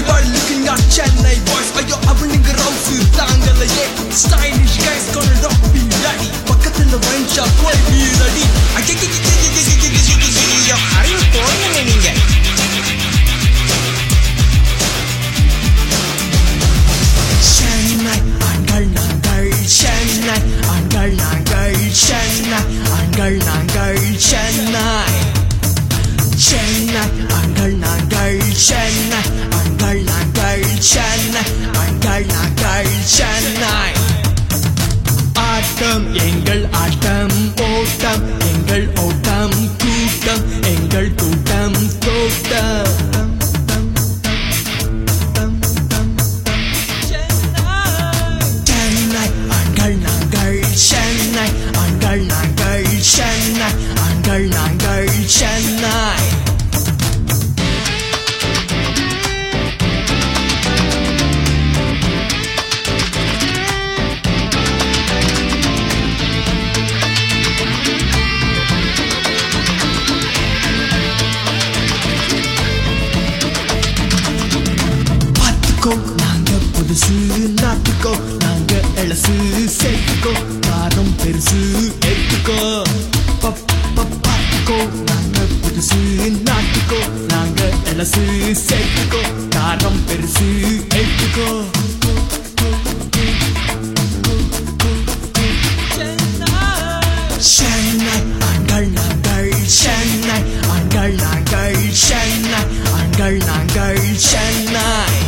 while looking at Chennai boys. ஐயோ அவனுங்க ரவுஸ் தாங்கலையே. Stylish guys gonna rock me daddy. பக்கத்துல wine shop போய் வீரடி. அறிவு போங்க நீங்க. Chennai ஆண்கள் நாங்கள் Chennai ஆண்கள் நாங்கள் Chennai ஆண்கள் நாங்கள் Chennai Chennai ஆண்கள் நாங்கள் Chennai ஆண்கள் நாங்கள் Chennai ஆண்கள் நாங்கள் Chennai ஆட்டம் எங்கள் ஆட்டம் ஓட்டம் எங்கள் ஓட்டம் கூட்டம் எங்கள் கூட்டம் தோட்டம் Chennai ஆண்கள் நாங்கள் Chennai ஆண்கள் நாங்கள் Chennai பாத்துக்கோ நாங்க புதுசு நாட்டுக்கோ நாங்க எலசு சேர்த்துக்கோ காரம் பெருசு எடுத்துக்கோ பாத்துக்கோ நாங்க புதுசு நாட்டுக்கோ நாங்க எலசு சேர்த்துக்கோ காரம் பெருசு எடுத்துக்கோ Chennai ஆண்கள் நாங்கள் Chennai ஆண்கள் நாங்கள் Chennai ஆண்கள் நாங்கள் Chennai